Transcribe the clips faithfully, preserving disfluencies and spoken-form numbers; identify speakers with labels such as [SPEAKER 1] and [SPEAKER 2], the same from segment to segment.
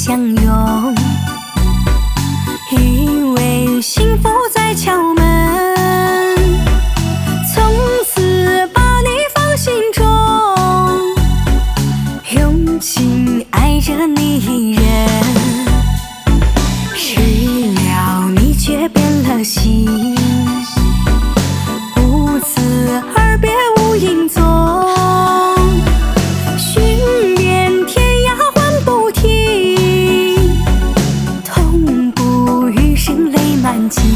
[SPEAKER 1] 相拥，以为幸福在敲门，从此把你放心中，用情爱着你一人。谁料你却变了心，无辞而别无影踪，寻遍天涯唤不停，痛不欲生泪满襟。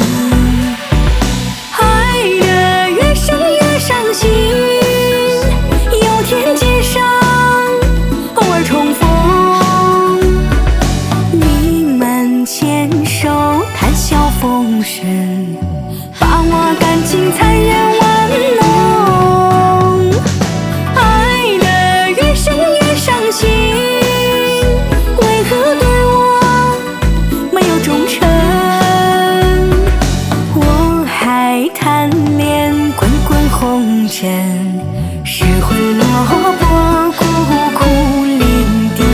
[SPEAKER 1] 爱得越深越伤心，有天街上偶尔重逢，你们牵手谈笑风生，把我感情残忍玩弄。爱得越深越伤心，为何对我没有忠诚？我还贪恋滚滚红尘，失魂落魄孤苦伶仃。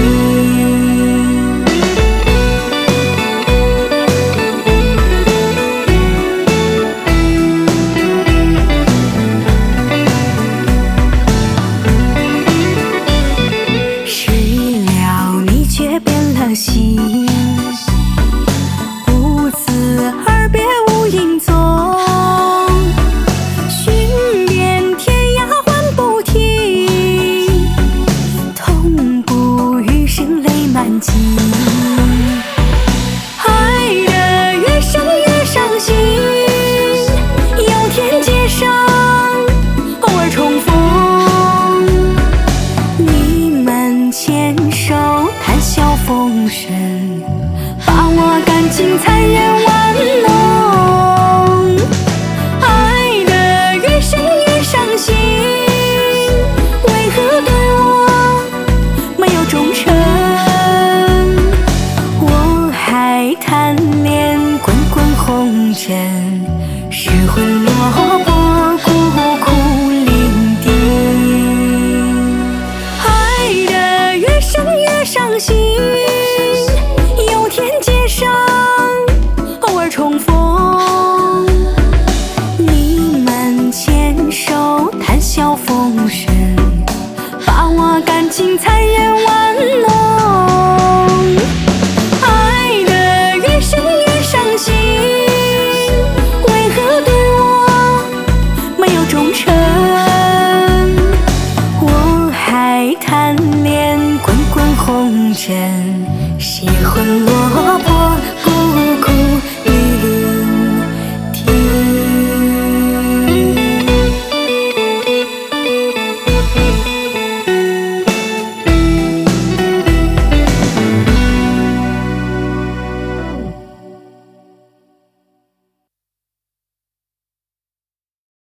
[SPEAKER 1] 谁料你却变了心，无辞而别无影踪，寻遍天涯唤不停，痛不欲生泪满襟。爱得越深越伤心，有天街上偶尔重逢，你们牵手谈笑风生，把我感情残忍玩弄。爱得越深越伤心，为何对我没有忠诚？我还贪恋滚滚红尘，失魂落魄孤苦伶仃。爱得越深越伤心。